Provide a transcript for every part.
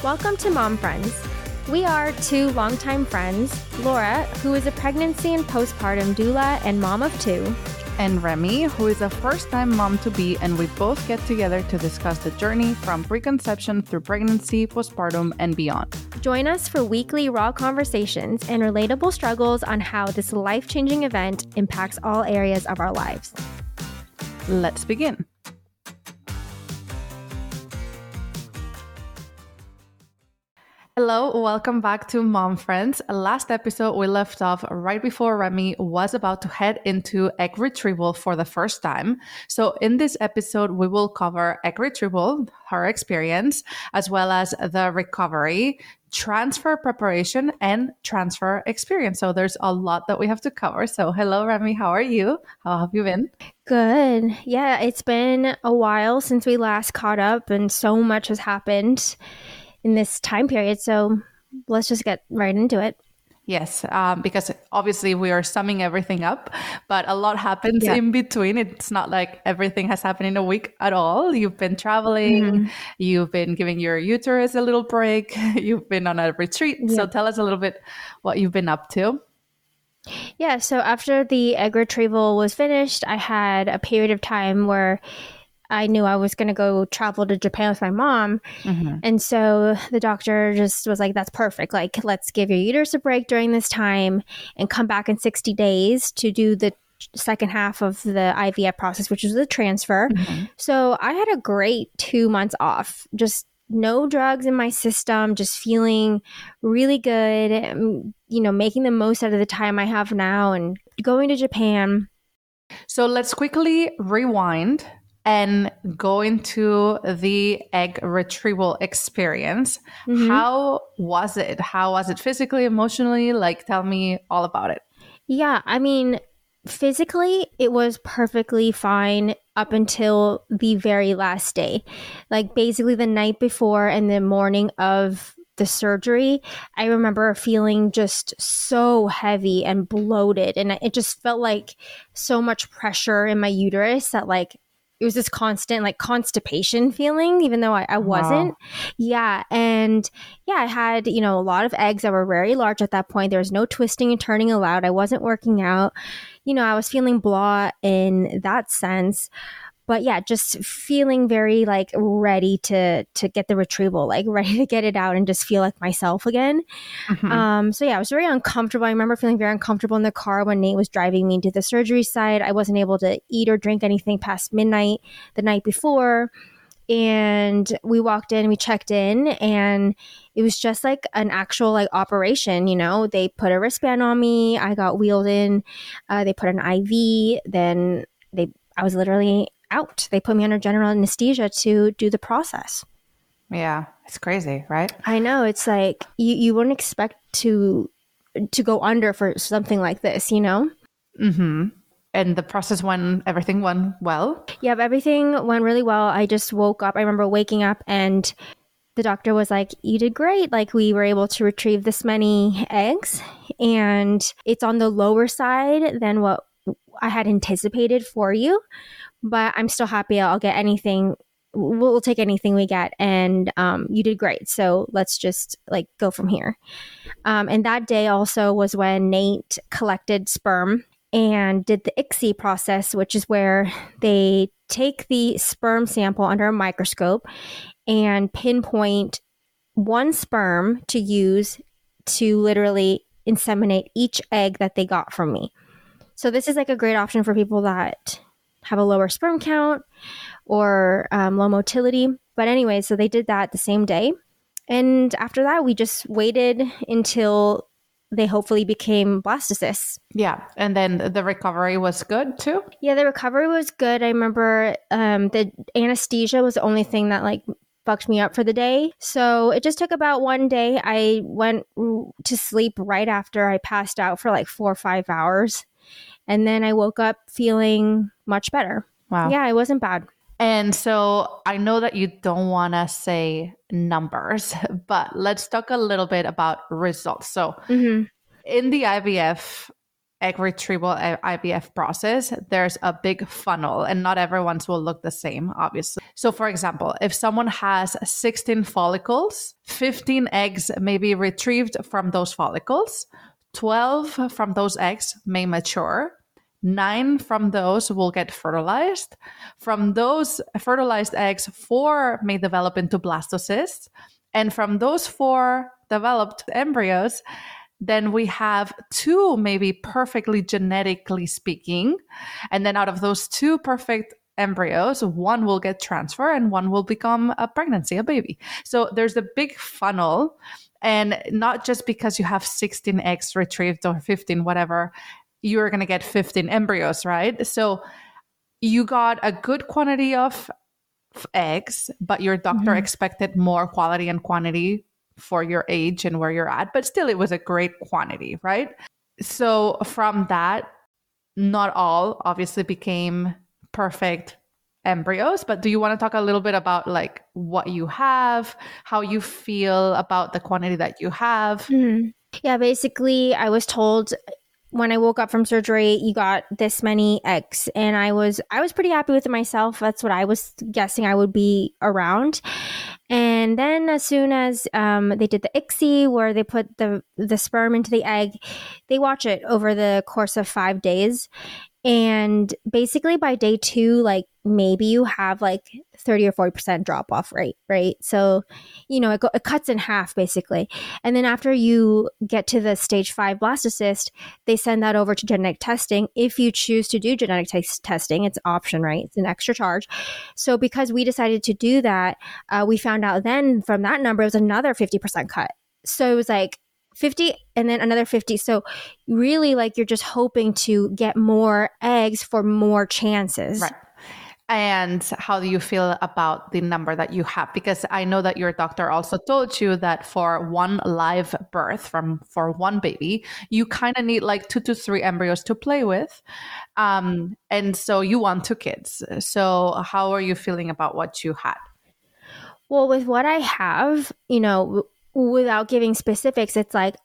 Welcome to Mom Friends. We are two longtime friends, Laura, who is a pregnancy and postpartum doula and mom of two, and Remy, who is a first-time mom-to-be, and we both get together to discuss the journey from preconception through pregnancy, postpartum, and beyond. Join us for weekly raw conversations and relatable struggles on how this life-changing event impacts all areas of our lives. Let's begin. Hello, welcome back to Mom Friends. Last episode, we left off right before Remy was about to head into egg retrieval for the first time. So in this episode, we will cover egg retrieval, her experience, as well as the recovery, transfer preparation, and transfer experience. So there's a lot that we have to cover. So hello, Remy, how are you? How have you been? Good. Yeah, it's been a while since we last caught up and so much has happened in this time period. So let's just get right into it. Yes, because obviously we are summing everything up, but a lot happens in between. It's not like everything has happened in a week at all. You've been traveling, you've been giving your uterus a little break, you've been on a retreat. Yeah. So tell us a little bit what you've been up to. Yeah, so after the egg retrieval was finished, I had a period of time where I knew I was going to go travel to Japan with my mom. And so the doctor just was like, that's perfect. Like, let's give your uterus a break during this time and come back in 60 days to do the second half of the IVF process, which was the transfer. So I had a great 2 months off, just no drugs in my system, just feeling really good, you know, making the most out of the time I have now and going to Japan. So let's quickly rewind and go into the egg retrieval experience. How was it? How was it physically, emotionally? Like, tell me all about it. Yeah, I mean, physically, it was perfectly fine up until the very last day. Like, basically the night before and the morning of the surgery, I remember feeling just so heavy and bloated. And it just felt like so much pressure in my uterus that, like, it was this constant like constipation feeling, even though I wasn't. Wow. Yeah. And yeah, I had, you know, a lot of eggs that were very large at that point. There was no twisting and turning allowed. I wasn't working out. You know, I was feeling blah in that sense. But yeah, just feeling very like ready to get the retrieval, like ready to get it out and just feel like myself again. So yeah, I was very uncomfortable. I remember feeling very uncomfortable in the car when Nate was driving me to the surgery site. I wasn't able to eat or drink anything past midnight the night before. And we walked in, we checked in, and it was just like an actual like operation, you know. They put a wristband on me. I got wheeled in. They put an IV. Then I was literally out. They put me under general anesthesia to do the process. Yeah, it's crazy, right? I know. It's like you wouldn't expect to go under for something like this, you know? And the process everything went well? Yeah, everything went really well. I just woke up. I remember waking up and the doctor was like, you did great. Like, we were able to retrieve this many eggs and it's on the lower side than what I had anticipated for you. But I'm still happy. I'll get anything. We'll take anything we get. And you did great. So let's just like go from here. And that day also was when Nate collected sperm and did the ICSI process, which is where they take the sperm sample under a microscope and pinpoint one sperm to use to literally inseminate each egg that they got from me. So this is like a great option for people that have a lower sperm count or low motility. But anyway, so they did that the same day. And after that, we just waited until they hopefully became blastocysts. Yeah. And then the recovery was good too? Yeah, the recovery was good. I remember the anesthesia was the only thing that like fucked me up for the day. So it just took about one day. I went to sleep right after I passed out for like 4 or 5 hours. And then I woke up feeling much better. Wow. Yeah, it wasn't bad. And so I know that you don't want to say numbers, but let's talk a little bit about results. So in the IVF, egg retrieval IVF process, there's a big funnel and not everyone's will look the same, obviously. So, for example, if someone has 16 follicles, 15 eggs may be retrieved from those follicles, 12 from those eggs may mature, 9 from those will get fertilized. From those fertilized eggs, 4 may develop into blastocysts. And from those 4 developed embryos, then we have 2 maybe perfectly genetically speaking. And then out of those 2 perfect embryos, 1 will get transferred and 1 will become a pregnancy, a baby. So there's a big funnel. And not just because you have 16 eggs retrieved or 15, whatever, you're going to get 15 embryos, right? So you got a good quantity of eggs, but your doctor expected more quality and quantity for your age and where you're at. But still, it was a great quantity, right? So from that, not all obviously became perfect embryos, but do you want to talk a little bit about like what you have, how you feel about the quantity that you have? Yeah, basically I was told when I woke up from surgery, you got this many eggs, and I was pretty happy with it myself. That's what I was guessing I would be around. And then as soon as they did the ICSI, where they put the sperm into the egg, they watch it over the course of 5 days. And basically by day 2, like maybe you have like 30 or 40% drop off rate, right? So, you know, it cuts in half basically. And then after you get to the stage 5 blastocyst, they send that over to genetic testing. If you choose to do genetic testing, it's an option, right? It's an extra charge. So because we decided to do that, we found out then from that number, it was another 50% cut. So it was like 50 and then another 50. So really like you're just hoping to get more eggs for more chances. Right. And how do you feel about the number that you have? Because I know that your doctor also told you that for one live birth for one baby, you kind of need like 2 to 3 embryos to play with. And so you want 2 kids. So how are you feeling about what you had? Well, with what I have, you know, without giving specifics, it's like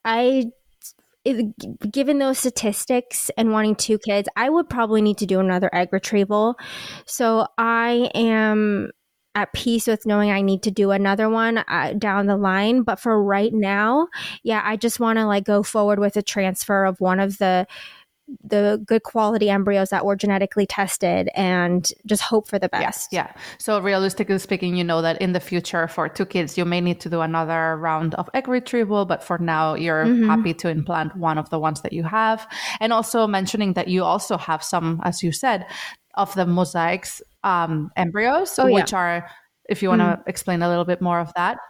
given those statistics and wanting 2 kids, I would probably need to do another egg retrieval. So I am at peace with knowing I need to do another one down the line. But for right now, yeah, I just want to like go forward with a transfer of one of the good quality embryos that were genetically tested and just hope for the best. Yeah. So realistically speaking, you know that in the future for 2 kids, you may need to do another round of egg retrieval, but for now you're happy to implant one of the ones that you have. And also mentioning that you also have some, as you said, of the mosaics embryos, which are, if you want to explain a little bit more of that.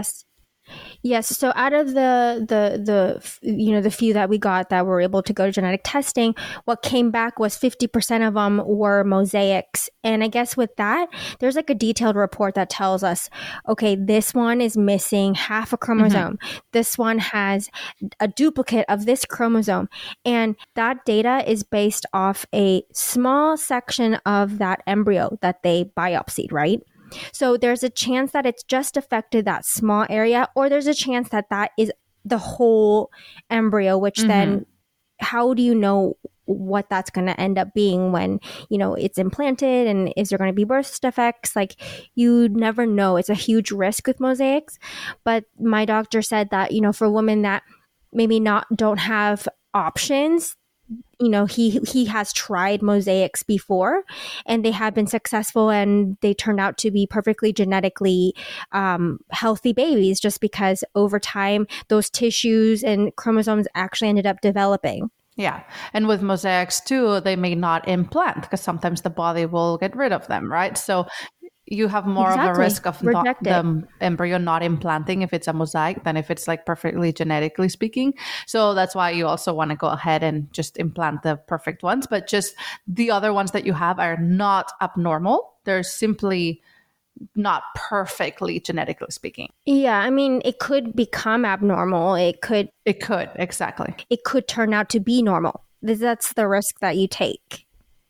Yes. So out of the you know, the few that we got that were able to go to genetic testing, what came back was 50% of them were mosaics. And I guess with that, there's like a detailed report that tells us, okay, this one is missing half a chromosome. This one has a duplicate of this chromosome. And that data is based off a small section of that embryo that they biopsied, right? So there's a chance that it's just affected that small area, or there's a chance that that is the whole embryo, which then how do you know what that's going to end up being when, you know, it's implanted, and is there going to be birth defects? Like you never know. It's a huge risk with mosaics. But my doctor said that, you know, for women that maybe don't have options, you know, he has tried mosaics before and they have been successful, and they turned out to be perfectly genetically healthy babies, just because over time those tissues and chromosomes actually ended up developing. Yeah. And with mosaics too, they may not implant because sometimes the body will get rid of them, right? So you have more of a risk of the embryo not implanting if it's a mosaic than if it's like perfectly genetically speaking. So that's why you also want to go ahead and just implant the perfect ones. But just the other ones that you have are not abnormal. They're simply not perfectly genetically speaking. Yeah, I mean, it could become abnormal. It could, exactly. It could turn out to be normal. That's the risk that you take.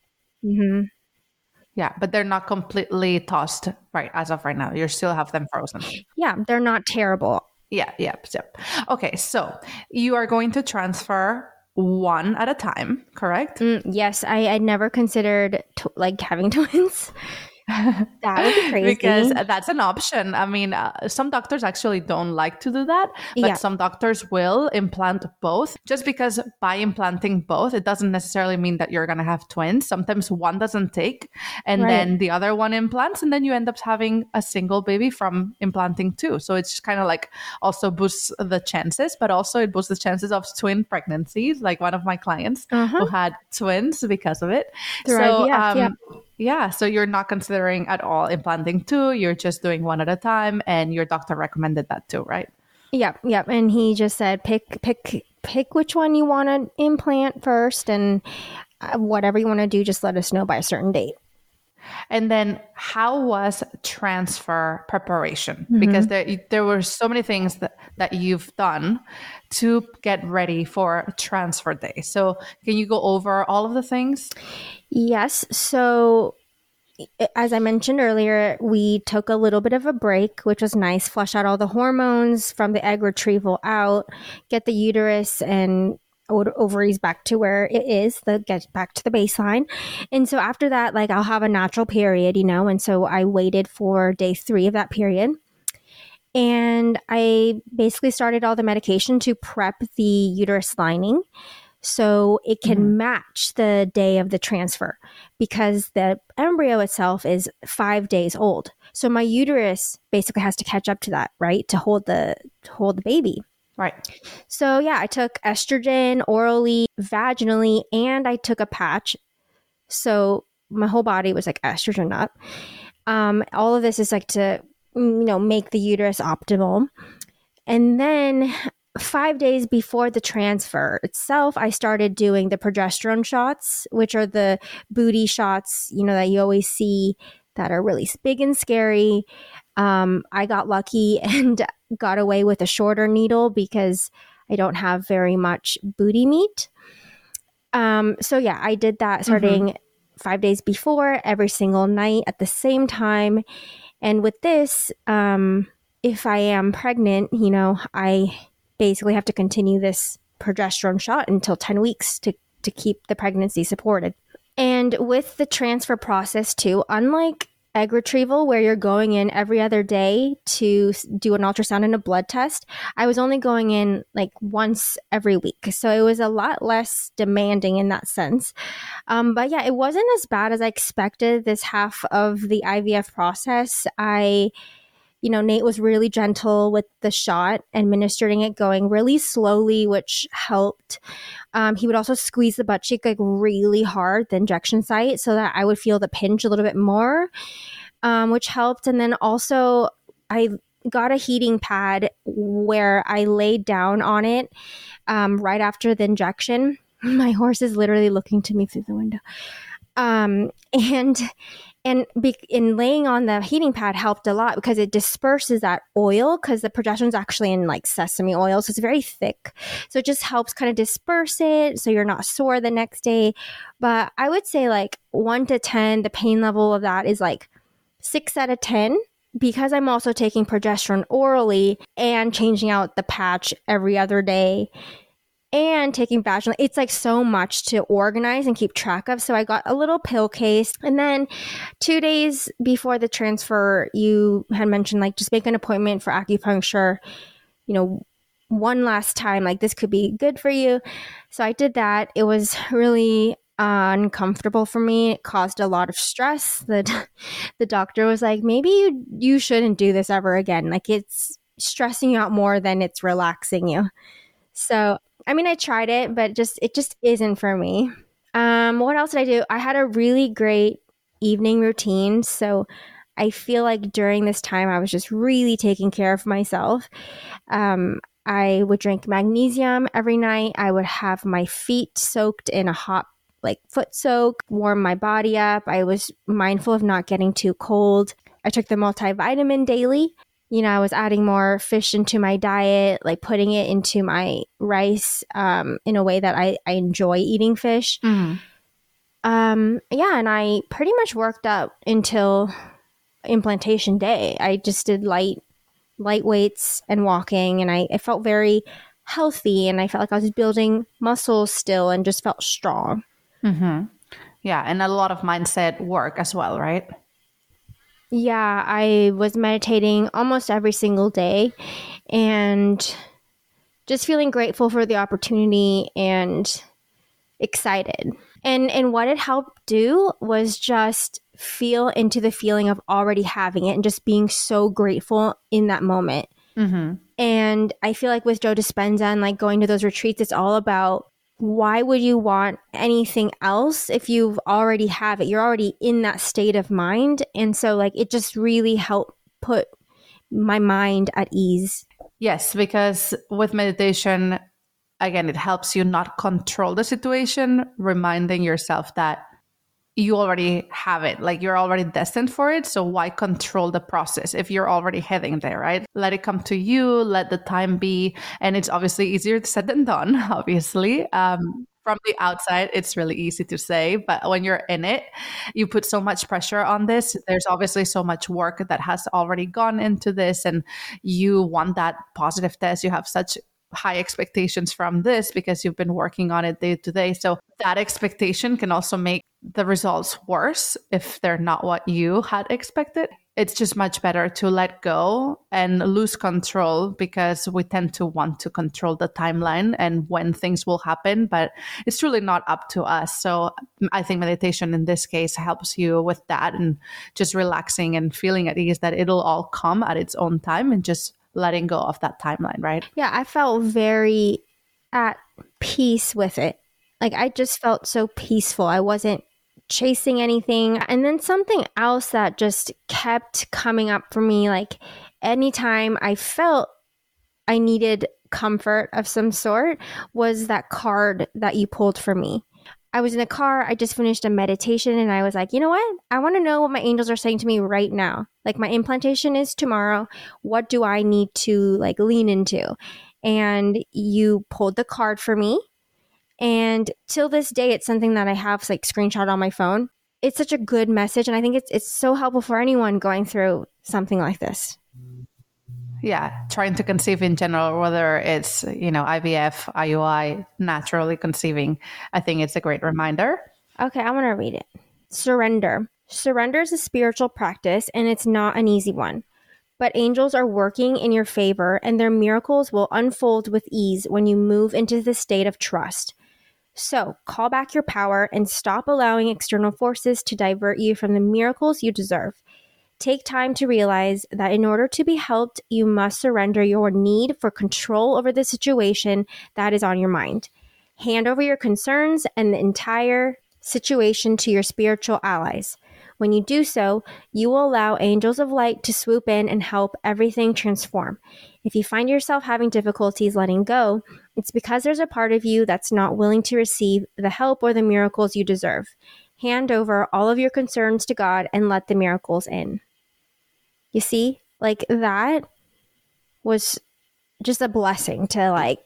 Yeah, but they're not completely tossed right as of right now. You still have them frozen. Yeah, they're not terrible. Yeah. Okay, so you are going to transfer one at a time, correct? Yes, I never considered like having twins. That would be Because crazy. that's an option. I mean, some doctors actually don't like to do that, but Yeah, some doctors will implant both. Just because by implanting both, it doesn't necessarily mean that you're going to have twins. Sometimes one doesn't take and right. then the other one implants, and then you end up having a single baby from implanting two. So it's kind of like also boosts the chances, but also it boosts the chances of twin pregnancies, like one of my clients Uh-huh. who had twins because of it. Through So, IVF, yeah. yeah, so you're not considering at all implanting two, you're just doing one at a time, and your doctor recommended that too, right? Yep, yep. And he just said, pick which one you want to implant first, and whatever you want to do, just let us know by a certain date. And then how was transfer preparation? Mm-hmm. Because there were so many things that you've done to get ready for transfer day. So can you go over all of the things? Yes. So, as I mentioned earlier, we took a little bit of a break, which was nice. Flush out all the hormones from the egg retrieval out, get the uterus and ovaries back to where it is, get back to the baseline. And so after that, like I'll have a natural period, and so I waited for day 3 of that period. And I basically started all the medication to prep the uterus lining so it can match the day of the transfer, because the embryo itself is 5 days old. So my uterus basically has to catch up to that, right? To hold the baby. Right. So yeah, I took estrogen orally, vaginally, and I took a patch. So my whole body was like estrogen up. All of this is like to, make the uterus optimal. And then 5 days before the transfer itself, I started doing the progesterone shots, which are the booty shots, that you always see that are really big and scary. I got lucky and got away with a shorter needle because I don't have very much booty meat. So yeah, I did that starting 5 days before, every single night at the same time. And with this, if I am pregnant, I basically have to continue this progesterone shot until 10 weeks to keep the pregnancy supported. And with the transfer process too, unlike egg retrieval where you're going in every other day to do an ultrasound and a blood test, I was only going in like once every week. So it was a lot less demanding in that sense. But yeah, it wasn't as bad as I expected this half of the IVF process. Nate was really gentle with the shot, administering it, going really slowly, which helped. He would also squeeze the butt cheek like really hard, the injection site, so that I would feel the pinch a little bit more, which helped. And then also I got a heating pad where I laid down on it right after the injection. My horse is literally looking to me through the window. And in laying on the heating pad helped a lot because it disperses that oil, because the progesterone's actually in like sesame oil, so it's very thick. So it just helps kind of disperse it so you're not sore the next day. But I would say like 1 to 10, the pain level of that is like 6 out of 10, because I'm also taking progesterone orally and changing out the patch every other day and taking vaginal. It's like so much to organize and keep track of. So I got a little pill case. And then 2 days before the transfer, you had mentioned like just make an appointment for acupuncture, one last time, like this could be good for you. So I did that. It was really uncomfortable for me. It caused a lot of stress. The doctor was like, maybe you shouldn't do this ever again. Like it's stressing you out more than it's relaxing you. So I mean, I tried it, but it just isn't for me. What else did I do? I had a really great evening routine. So I feel like during this time, I was just really taking care of myself. I would drink magnesium every night. I would have my feet soaked in a hot, like foot soak, warm my body up. I was mindful of not getting too cold. I took the multivitamin daily. I was adding more fish into my diet, like putting it into my rice in a way that I enjoy eating fish. Yeah, and I pretty much worked out until implantation day. I just did light weights and walking, and I felt very healthy, and I felt like I was building muscles still and just felt strong. Yeah, and a lot of mindset work as well, right? Yeah, I was meditating almost every single day and just feeling grateful for the opportunity and excited. And what it helped do was just feel into the feeling of already having it and just being so grateful in that moment. Mm-hmm. And I feel like with Joe Dispenza and like going to those retreats, it's all about why would you want anything else if you've already have it? You're already in that state of mind. And so like it just really helped put my mind at ease. Yes, because with meditation, again, it helps you not control the situation, reminding yourself that you already have it, like you're already destined for it. So why control the process if you're already heading there, right? Let it come to you, let the time be. And it's obviously easier said than done, obviously. From the outside, it's really easy to say, but when you're in it, you put so much pressure on this. There's obviously so much work that has already gone into this, and you want that positive test. You have such high expectations from this because you've been working on it day to day. So that expectation can also make the results worse if they're not what you had expected. It's just much better to let go and lose control because we tend to want to control the timeline and when things will happen, but it's truly not up to us. So I think meditation in this case helps you with that and just relaxing and feeling at ease that it'll all come at its own time and just letting go of that timeline, right? Yeah, I felt very at peace with it. Like I just felt so peaceful. I wasn't chasing anything. And then something else that just kept coming up for me, like anytime I felt I needed comfort of some sort, was that card that you pulled for me. I was in a car, I just finished a meditation, and I was like, you know what? I want to know what my angels are saying to me right now. Like, my implantation is tomorrow. What do I need to like lean into? And you pulled the card for me. And till this day, it's something that I have like screenshot on my phone. It's such a good message. And I think it's so helpful for anyone going through something like this. Yeah, trying to conceive in general, whether it's, IVF, IUI, naturally conceiving, I think it's a great reminder. Okay, I want to read it. Surrender. Surrender is a spiritual practice, and it's not an easy one. But angels are working in your favor, and their miracles will unfold with ease when you move into the state of trust. So, call back your power and stop allowing external forces to divert you from the miracles you deserve. Take time to realize that in order to be helped, you must surrender your need for control over the situation that is on your mind. Hand over your concerns and the entire situation to your spiritual allies. When you do so, you will allow angels of light to swoop in and help everything transform. If you find yourself having difficulties letting go, it's because there's a part of you that's not willing to receive the help or the miracles you deserve. Hand over all of your concerns to God and let the miracles in. You see, like that was just a blessing to like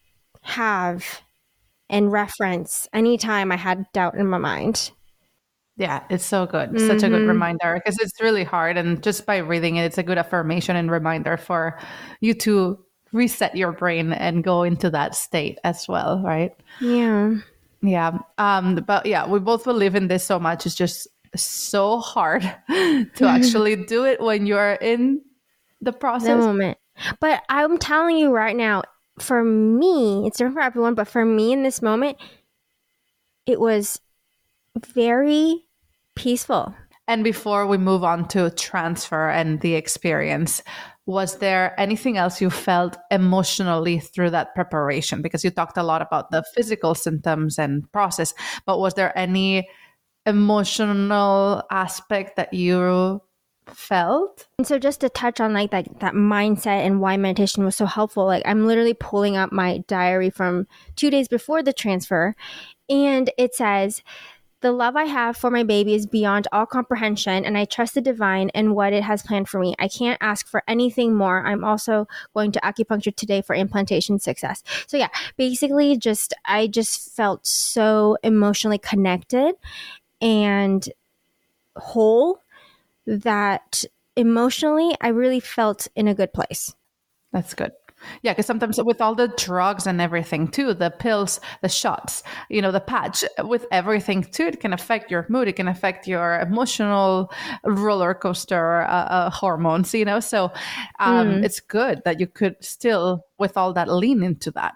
have and reference anytime I had doubt in my mind. Yeah, it's so good. Such a good reminder because it's really hard. And just by reading it, it's a good affirmation and reminder for you to reset your brain and go into that state as well, right? Yeah. Yeah. But yeah, we both believe in this so much. It's just so hard to actually do it when you're in the process. The moment. But I'm telling you right now, for me, it's different for everyone, but for me in this moment, it was very peaceful. And before we move on to transfer and the experience, was there anything else you felt emotionally through that preparation? Because you talked a lot about the physical symptoms and process, but was there any emotional aspect that you felt? And so just to touch on like that mindset and why meditation was so helpful, like I'm literally pulling up my diary from 2 days before the transfer, and it says, "The love I have for my baby is beyond all comprehension, and I trust the divine and what it has planned for me. I can't ask for anything more. I'm also going to acupuncture today for implantation success." So yeah, basically I just felt so emotionally connected and whole that emotionally I really felt in a good place. That's good. Yeah, because sometimes with all the drugs and everything too, the pills, the shots, the patch, with everything too, it can affect your mood. It can affect your emotional roller coaster hormones, So Mm. it's good that you could still, with all that, lean into that.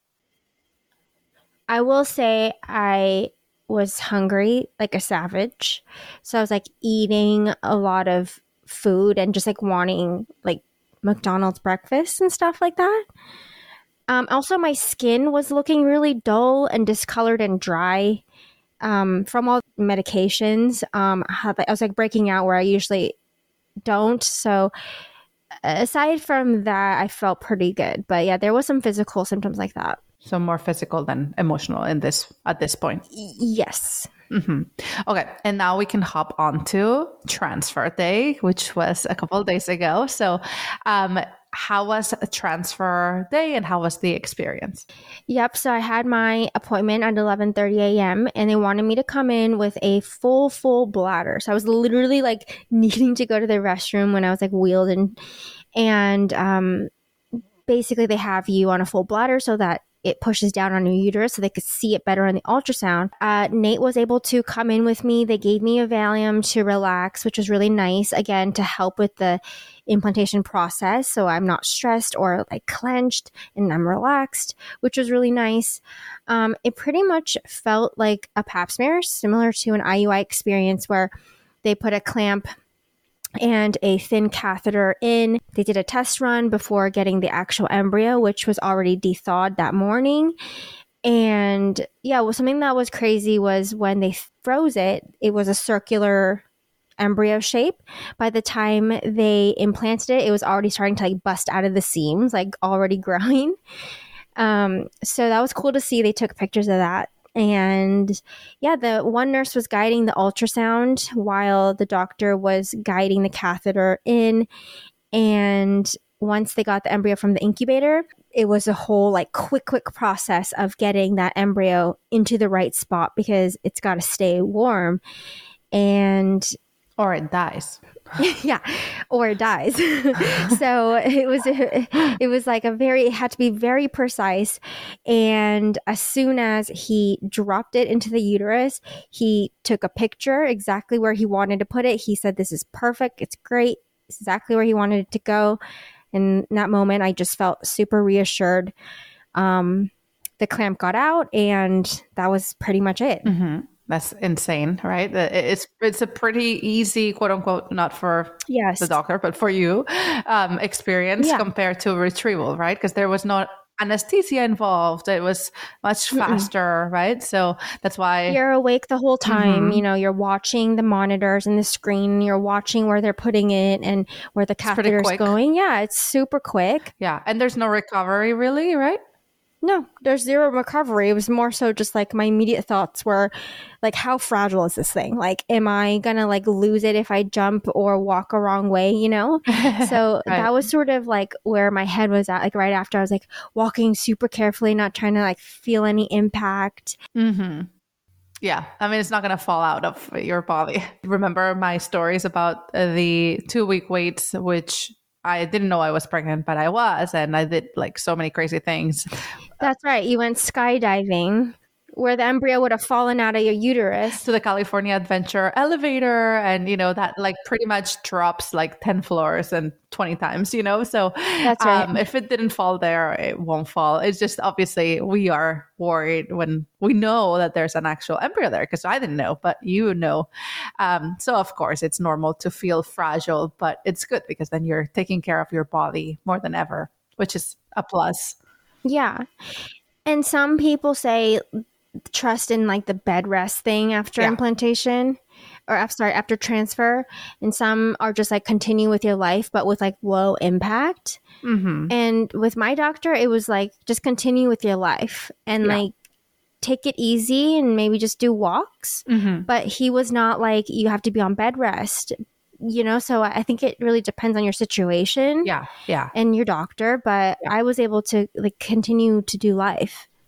I will say I was hungry like a savage. So I was like eating a lot of food and just like wanting like McDonald's breakfast and stuff like that. Also, my skin was looking really dull and discolored and dry from all medications. I was like breaking out where I usually don't. So aside from that, I felt pretty good. But yeah, there was some physical symptoms like that. So more physical than emotional at this point. Yes. Mm-hmm. Okay, and now we can hop on to transfer day, which was a couple of days ago. So, how was a transfer day, and how was the experience? Yep. So I had my appointment at 11:30 a.m. and they wanted me to come in with a full bladder. So I was literally like needing to go to the restroom when I was like wheeled in, and basically they have you on a full bladder so that it pushes down on your uterus so they could see it better on the ultrasound. Nate was able to come in with me. They gave me a Valium to relax, which was really nice, again, to help with the implantation process. So I'm not stressed or like clenched and I'm relaxed, which was really nice. It pretty much felt like a pap smear, similar to an IUI experience where they put a clamp and a thin catheter in. They did a test run before getting the actual embryo, which was already thawed that morning. And yeah, well, something that was crazy was when they froze it, it was a circular embryo shape. By the time they implanted it, it was already starting to like bust out of the seams, like already growing. So that was cool to see. They took pictures of that. And yeah, the one nurse was guiding the ultrasound while the doctor was guiding the catheter in. And once they got the embryo from the incubator, it was a whole like quick process of getting that embryo into the right spot because it's got to stay warm. And or it dies. Yeah, or it dies. So it was like it had to be very precise. And as soon as he dropped it into the uterus, he took a picture exactly where he wanted to put it. He said, "This is perfect. It's great. It's exactly where he wanted it to go." And in that moment, I just felt super reassured. The clamp got out, and that was pretty much it. Mm-hmm. That's insane, right? It's a pretty easy, quote unquote, not for the doctor, but for you, experience compared to retrieval, right? Because there was no anesthesia involved. It was much faster, right? So that's why you're awake the whole time. You're watching the monitors and the screen. You're watching where they're putting it and where the catheter is going. Yeah, it's super quick. Yeah, and there's no recovery, really, right? No, there's zero recovery. It was more so just like my immediate thoughts were like, how fragile is this thing? Like, am I going to like lose it if I jump or walk a wrong way, So Right. That was sort of like where my head was at. Like right after I was like walking super carefully, not trying to like feel any impact. Mm-hmm. Yeah. I mean, it's not going to fall out of your body. Remember my stories about the 2-week waits, which I didn't know I was pregnant, but I was, and I did like so many crazy things. That's right. You went skydiving where the embryo would have fallen out of your uterus. To the California Adventure elevator, and that like pretty much drops like 10 floors and 20 times, So that's right. If it didn't fall there, it won't fall. It's just obviously we are worried when we know that there's an actual embryo there, because I didn't know, but so of course it's normal to feel fragile, but it's good because then you're taking care of your body more than ever, which is a plus. Yeah. And some people say trust in like the bed rest thing after implantation or after transfer, and some are just like continue with your life but with like low impact. And with my doctor, it was like just continue with your life and like take it easy and maybe just do walks. But he was not like you have to be on bed rest, so I think it really depends on your situation and your doctor. but I was able to like continue to do life.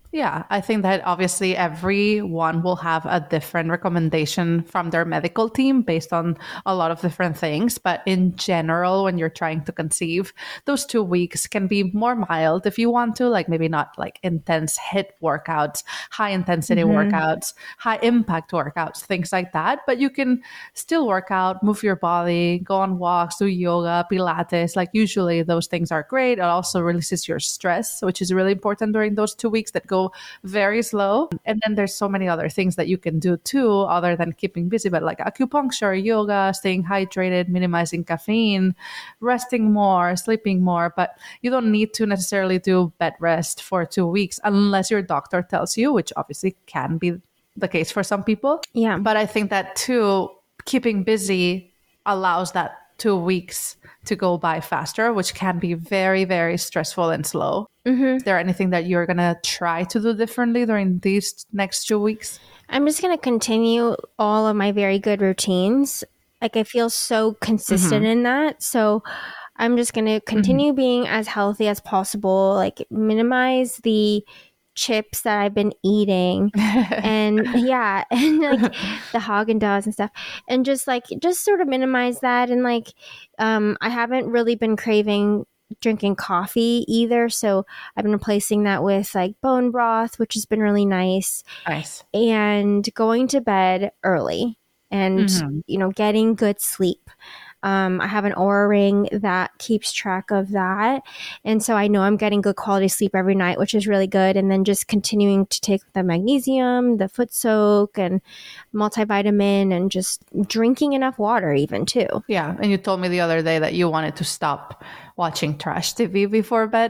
Yeah, I think that obviously everyone will have a different recommendation from their medical team based on a lot of different things. But in general, when you're trying to conceive, those 2 weeks can be more mild if you want to, like maybe not like intense HIIT workouts, high intensity workouts, high impact workouts, things like that. But you can still work out, move your body, go on walks, do yoga, Pilates. Like usually those things are great. It also releases your stress, which is really important during those 2 weeks that go very slow. And then there's so many other things that you can do too, other than keeping busy, but like acupuncture, yoga, staying hydrated, minimizing caffeine, resting more, sleeping more. But you don't need to necessarily do bed rest for 2 weeks unless your doctor tells you, which obviously can be the case for some people. Yeah. But I think that too, keeping busy allows that 2 weeks to go by faster, which can be very, very stressful and slow. Is there anything that you're going to try to do differently during these next 2 weeks? I'm just going to continue all of my very good routines. Like I feel so consistent in that. So I'm just going to continue being as healthy as possible, like minimize the chips that I've been eating and yeah, and like the Haagen-Dazs and stuff, and just sort of minimize that. And like I haven't really been craving drinking coffee either, so I've been replacing that with like bone broth, which has been really nice. Nice. And going to bed early and getting good sleep. I have an Oura ring that keeps track of that. And so I know I'm getting good quality sleep every night, which is really good. And then just continuing to take the magnesium, the foot soak, and multivitamin, and just drinking enough water even too. Yeah. And you told me the other day that you wanted to stop watching trash TV before bed.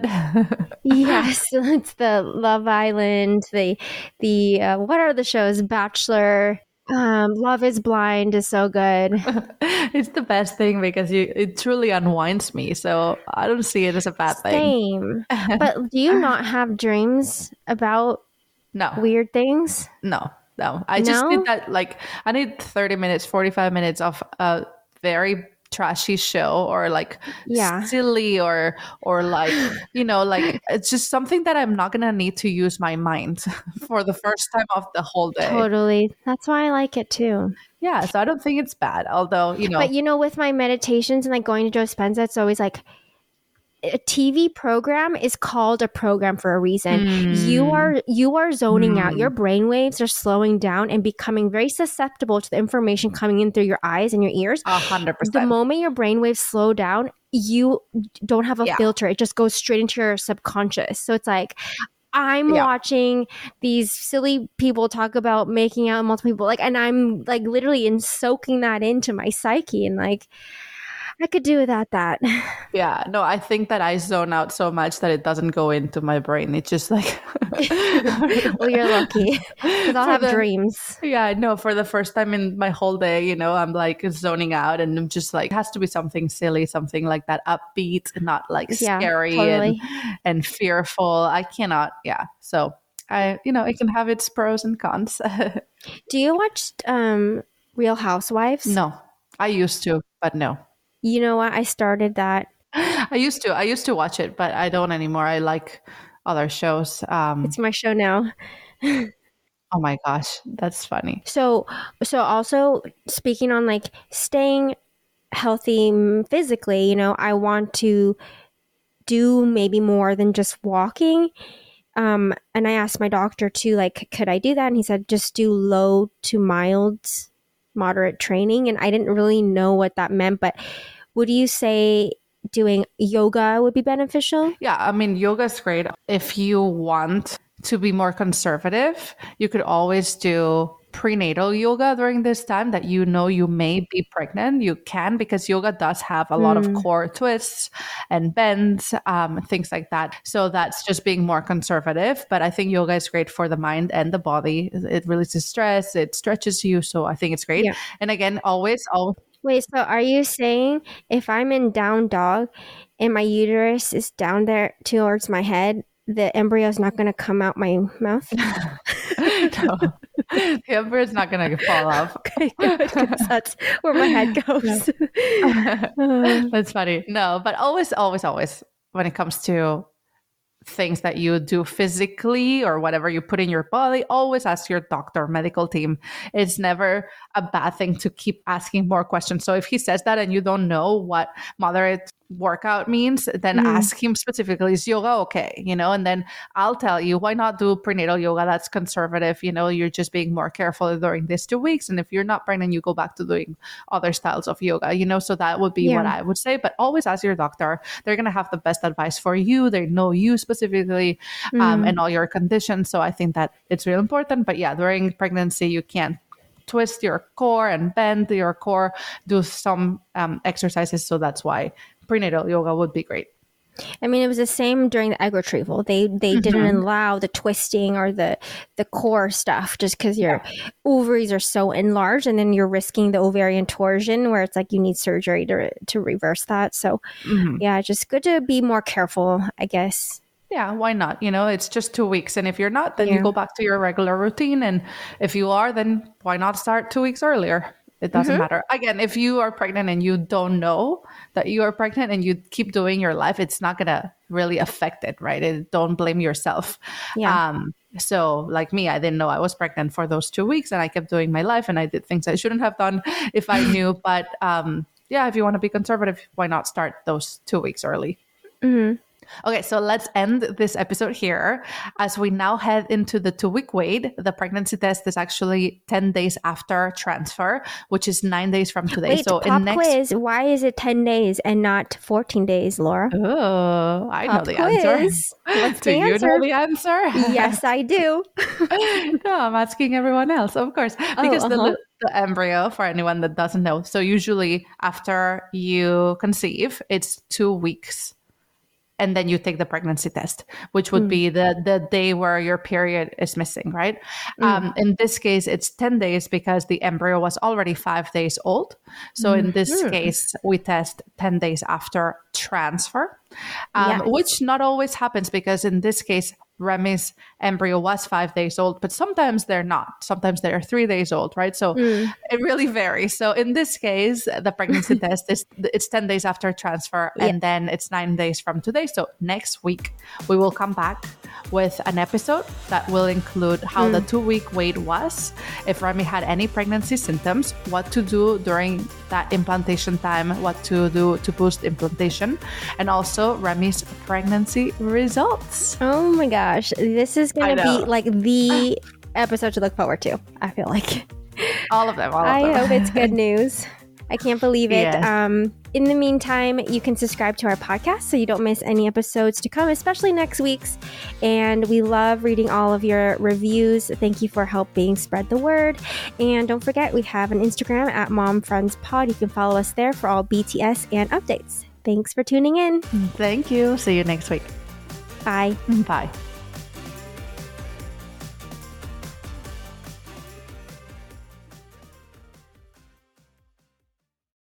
Yes. It's the Love Island, the what are the shows? Bachelor. Love is Blind is so good. It's the best thing because it truly unwinds me. So I don't see it as a bad thing. Same. But do you not have dreams about weird things? No. I just need that, like, I need 30 minutes, 45 minutes of a very trashy show or like silly or like, like it's just something that I'm not gonna need to use my mind for the first time of the whole day. Totally. That's why I like it too. Yeah, so I don't think it's bad, although But with my meditations and like going to Joe Dispenza, it's always like a TV program is called a program for a reason. You are zoning out. Your brain waves are slowing down and becoming very susceptible to the information coming in through your eyes and your ears. 100%. The moment your brain waves slow down, you don't have a filter. It just goes straight into your subconscious. So it's like, I'm watching these silly people talk about making out with multiple people, like, and I'm like literally soaking that into my psyche, and like, I could do without that. Yeah, no, I think that I zone out so much that it doesn't go into my brain. It's just like... Well, you're lucky because I'll have dreams. Yeah, no, for the first time in my whole day, I'm like zoning out, and I'm just like, it has to be something silly, something like that upbeat, not like scary and fearful. I cannot, So it can have its pros and cons. Do you watch Real Housewives? No, I used to, but no. You know what? I started that. I used to watch it, but I don't anymore. I like other shows. It's my show now. Oh my gosh, that's funny. So also speaking on like staying healthy physically, I want to do maybe more than just walking. And I asked my doctor too, like, could I do that? And he said, just do low to moderate training. And I didn't really know what that meant, but would you say doing yoga would be beneficial? Yeah, I mean, yoga is great. If you want to be more conservative, you could always do prenatal yoga during this time that you may be pregnant. You can, because yoga does have a lot of core twists and bends, things like that. So that's just being more conservative. But I think yoga is great for the mind and the body. It releases stress. It stretches you. So I think it's great. Yeah. And again, always. Wait, so are you saying if I'm in down dog and my uterus is down there towards my head, the embryo is not going to come out my mouth? No. The embryo is not going to fall off. Okay, good, because that's where my head goes. That's funny. No, but always, when it comes to things that you do physically or whatever you put in your body, always ask your doctor, medical team. It's never a bad thing to keep asking more questions. So if he says that and you don't know what moderate workout means, then ask him specifically, is yoga okay? And then I'll tell you, why not do prenatal yoga? That's conservative. You're just being more careful during these 2 weeks. And if you're not pregnant, you go back to doing other styles of yoga, so that would be what I would say. But always ask your doctor. They're going to have the best advice for you. They know you specifically and all your conditions. So I think that it's really important. But yeah, during pregnancy, you can't twist your core and bend your core, do some exercises. So that's why prenatal yoga would be great. I mean, it was the same during the egg retrieval. They didn't allow the twisting or the core stuff just because your ovaries are so enlarged, and then you're risking the ovarian torsion where it's like you need surgery to reverse that. So yeah, just good to be more careful, I guess. Yeah, why not? It's just 2 weeks. And if you're not, then you go back to your regular routine. And if you are, then why not start 2 weeks earlier? It doesn't matter. Again, if you are pregnant and you don't know that you are pregnant and you keep doing your life, it's not going to really affect it, right? Don't blame yourself. Yeah. So like me, I didn't know I was pregnant for those 2 weeks and I kept doing my life and I did things I shouldn't have done if I knew. But yeah, if you want to be conservative, why not start those 2 weeks early? Okay, so let's end this episode here. As we now head into the 2-week wait, the pregnancy test is actually 10 days after transfer, which is 9 days from today. Wait, so pop quiz, why is it 10 days and not 14 days, Laura? Oh, I know the answer. What's do the answer? You know the answer? Yes, I do. No, I'm asking everyone else, of course. Because the embryo, for anyone that doesn't know, so usually after you conceive, it's 2 weeks. And then you take the pregnancy test, which would be the day where your period is missing, right? In this case, it's 10 days because the embryo was already 5 days old. So in this case, we test 10 days after transfer, which not always happens because in this case, Remy's embryo was 5 days old, but sometimes they're not. Sometimes they're 3 days old, right? So it really varies. So in this case, the pregnancy test it's 10 days after transfer, and then it's 9 days from today. So next week, we will come back with an episode that will include how the 2-week wait was, if Remy had any pregnancy symptoms, what to do during that implantation time, what to do to boost implantation, and also Remy's pregnancy results. Oh my gosh. This is going to be like the episode to look forward to, I feel like. All of them. I hope it's good news. I can't believe it. Yes. In the meantime, you can subscribe to our podcast so you don't miss any episodes to come, especially next week's. And we love reading all of your reviews. Thank you for helping spread the word. And don't forget, we have an Instagram at MomFriendsPod. You can follow us there for all BTS and updates. Thanks for tuning in. Thank you. See you next week. Bye. Bye.